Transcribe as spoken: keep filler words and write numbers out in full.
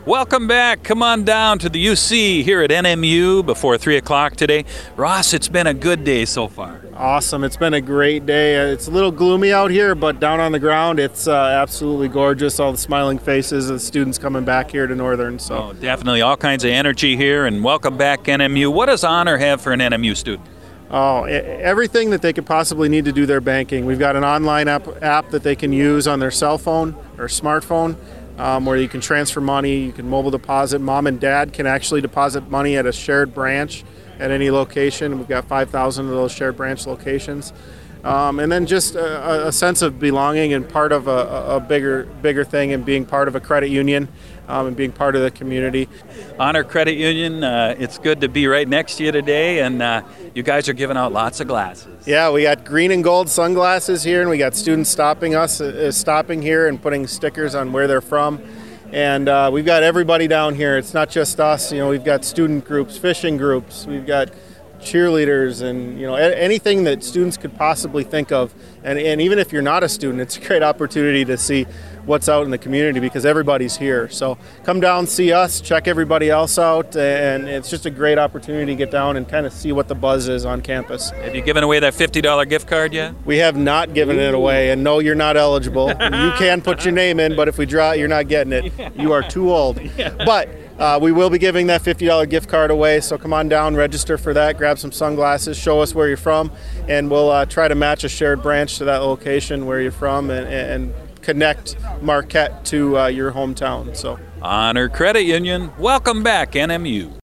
Welcome back. Come on down to the U C here at N M U before three o'clock today. Ross, it's been a good day so far. Awesome. It's been a great day. It's a little gloomy out here, but down on the ground, it's uh, absolutely gorgeous. All the smiling faces of the students coming back here to Northern. So oh, definitely all kinds of energy here, and welcome back, N M U. What does Honor have for an N M U student? Oh, everything that they could possibly need to do their banking. We've got an online app, app that they can use on their cell phone or smartphone. Um, where you can transfer money, you can mobile deposit. Mom and dad can actually deposit money at a shared branch at any location. We've got five thousand of those shared branch locations. Um, and then just a, a sense of belonging and part of a, a bigger bigger thing, and being part of a credit union um, and being part of the community. Honor Credit Union, uh, it's good to be right next to you today, and uh, you guys are giving out lots of glasses. Yeah, we got green and gold sunglasses here, and we got students stopping us, uh, stopping here and putting stickers on where they're from. And uh, we've got everybody down here. It's not just us. You know, we've got student groups, fishing groups, we've got cheerleaders, and you know, anything that students could possibly think of. And, and even if you're not a student, it's a great opportunity to see what's out in the community because everybody's here. So come down, see us, check everybody else out, and it's just a great opportunity to get down and kind of see what the buzz is on campus. Have you given away that fifty dollars gift card yet? We have not given it away, and no, you're not eligible. You can put your name in, but if we draw it, you're not getting it. You are too old. But uh, we will be giving that fifty dollars gift card away, so come on down, register for that, grab some sunglasses, show us where you're from, and we'll uh, try to match a shared branch to that location where you're from, and, and connect Marquette to uh, your hometown. So, Honor Credit Union, welcome back, N M U.